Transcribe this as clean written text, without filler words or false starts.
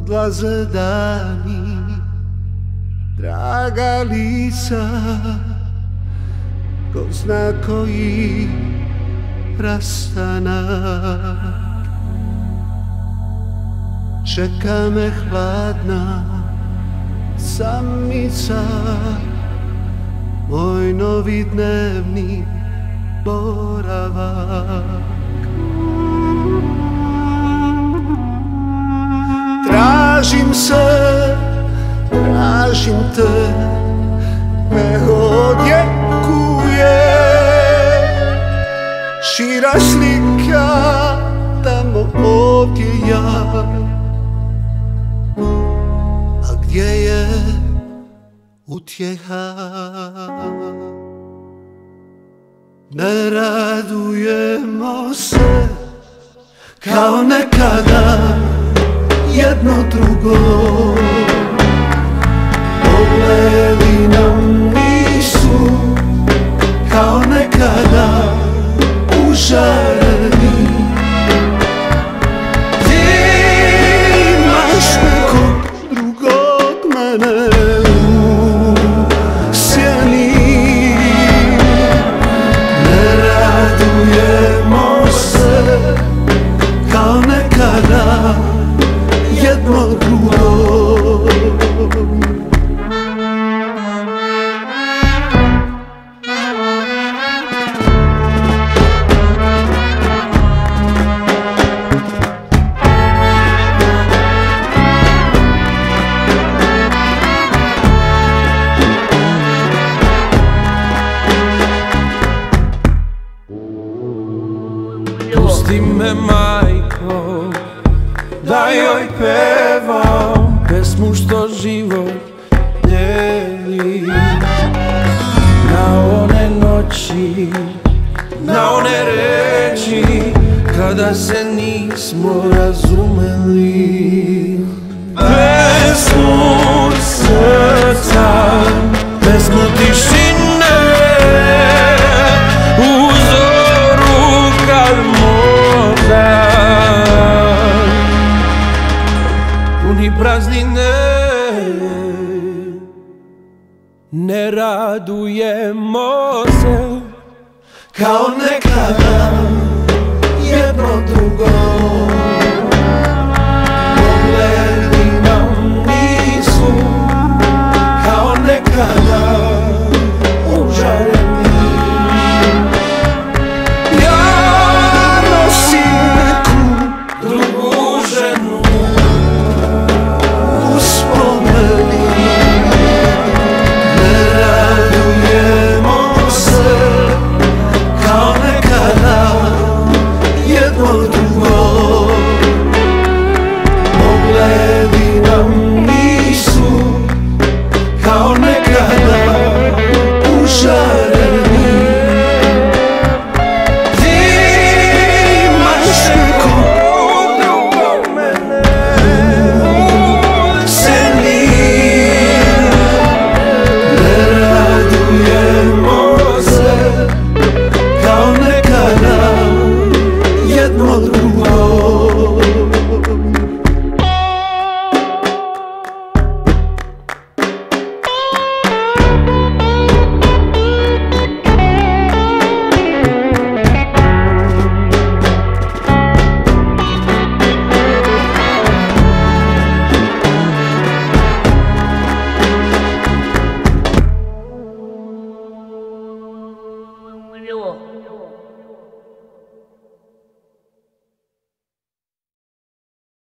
odlaze dani, draga lica, ko zna koji rastanak. Čeka me hladna samica, moj novi dnevni boravak. Tražim se, tražim te, me odjekuje šira slika, tamo ovdje ja. A gdje je utjeha? Ne radujemo se kao nekada, jedno drugo. Pogledi nam nisu kao nekada užareni. Ti imaš nekog drugog mene u sjeni. Ne radujemo se kao nekada, jedno drugo. Pusti me, majko, da joj pevam pesmu što život dijeli. Na one noći, na one reči, kada se nismo razumeli. Pesmu srca, pesmu tišine, u zoru kad možda puni praznine. Ne radujemo se kao nekada, jedno drugo. Pogledi nam nisu kao nekada užareni. Ja nosim neku drugu ženu u spomeni. Ne radujemo se kao nekada, jedno drugo. Pogledi nam nisu kao nekada užareni. Ti imaš nekog drugog mene u sjeni. Ne radujemo se kao nekada, jedno drugo. Привело.